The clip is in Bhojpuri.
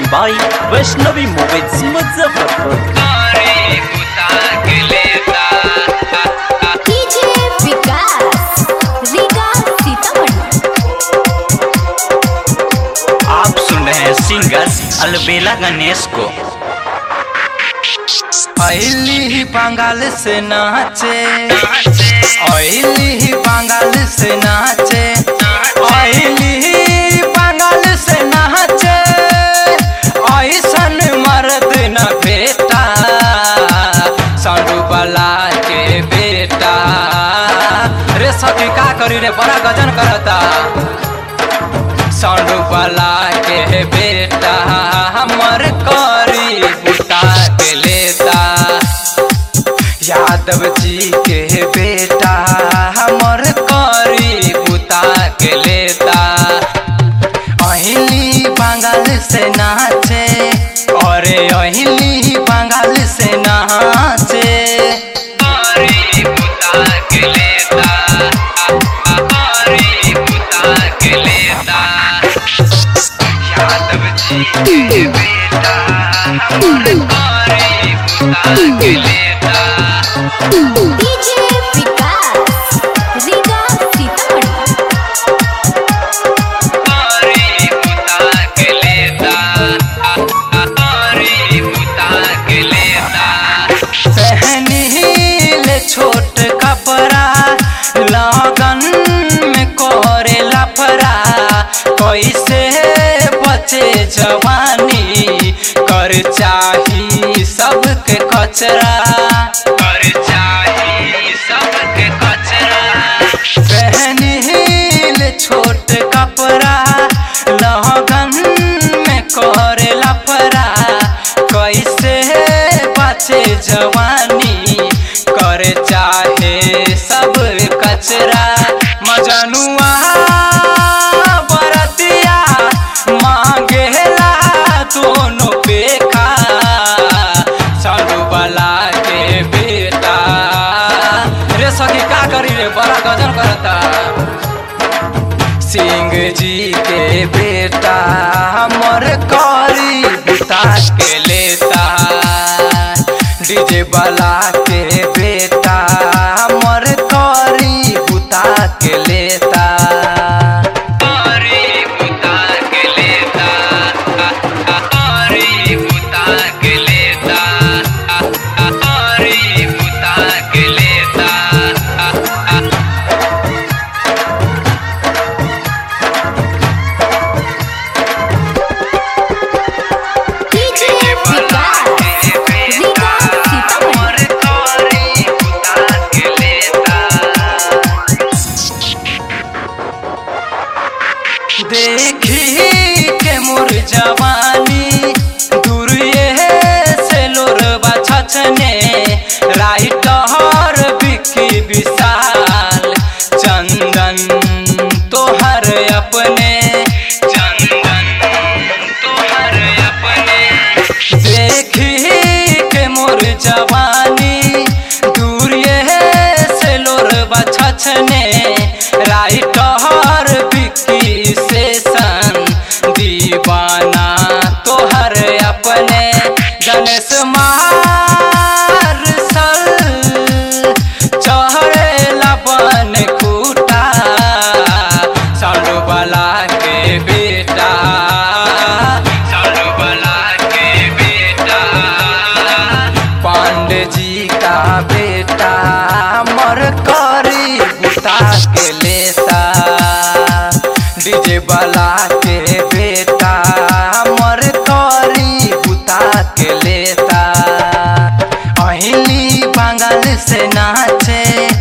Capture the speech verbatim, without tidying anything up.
by Vaishnavi Movies Muzaffarpur. DJ Vikas Riga Sitamarhi. आप सुन रहे हैं सिंगर अलबेला गणेश को। अइली बंगाल से नाचे, अइली बंगाल से नाचे, अइली बंगाल से नाचे, ऐसन मर्द न बेटा सांडू वाला के बेटा। रे सखी का करी रे बड़ा गजन करता। सांडू वाला के बेटा हमर करी बुता के लेता। यादव जी के बेटा हमर करी बुता के लेता। अहिली बंगाल से नाचे, अरे अहिली बंगाल से नाचे, करी बुता के लेता, करी बुता के लेता। यादव जी के बेटा हमर करी बुता के लेता। डीजे विकास रीगा सीतामढ़ी। करी बुता के लेता, करी बुता के लेता। पहनीले छोट कपड़ा लगन में कोरे लफड़ा। कैसे बचे जवानी कर चाही सबके कचरा, कर चाही सबके कचरा। पहनीले छोट कपड़ा लगन में कोरे लफड़ा। कैसे बचे जवानी कर चाहे सब कचरा। मजनुआ बरतिया मांगेला दोनों बेखा। सालू वाला के बेटा रे सखी का करी रे बड़ा गजन करता। सिंह जी के बेटा हमर करी बुता के लेता। डीजे वाला के बेटा हमर करी बुता के लेता। करी बुता के लेता, करी बुता के लेता, करी बुता के लेता। डीजे विकास रीगा सीतामढ़ी। देखी के मोर जवानी दूरिये से लोरबा छछने। राइटर बिक्की विशाल चंदन तोहर अपने, चंदन तोहर अपने। देखी के मोर जवानी दूरिये से लोरबा छछने। राइटर बिक्की सेशन दीवाना तोहर अपने। गणेश मार सल चढ़ेला बन खूटा। सालू वाला के बेटा, सालू वाला के बेटा। पांडे जी का बेटा मर करी बुता के लेता। डीजे वाला के बेटा मर करी बुता के लेता। अहिली बंगाल से नाचे,